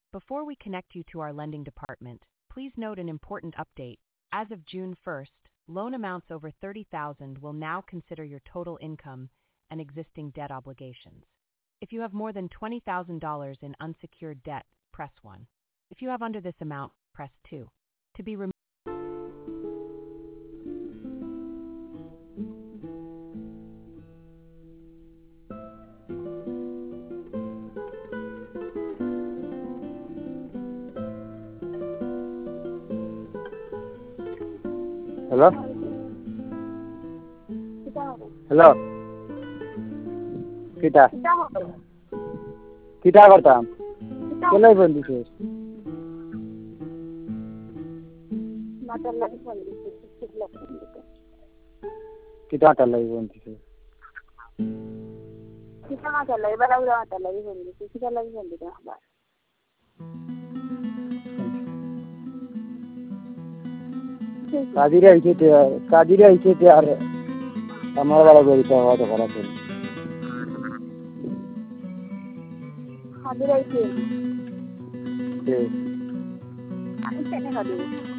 Before we connect you to our lending department, please note an important update. As of June 1st, loan amounts over $30,000 will now consider your total income and existing debt obligations. If you have more than $20,000 in unsecured debt, press 1. If you have under this amount, press 2. To be removed. Hello? Hello? Kita? Kita करता केलाई phone दिसोस मातालाई phone दिसोस kita मातालाई phone दिसोस kita मातालाई बराबर मातालाई फोन दिसोस kita लागि फोन दिनु अब कादिर आइथे यार हमारा वाला कोई तो हुआ तो खरा चल कादिर आइथे ठीक আমি কেন খাবো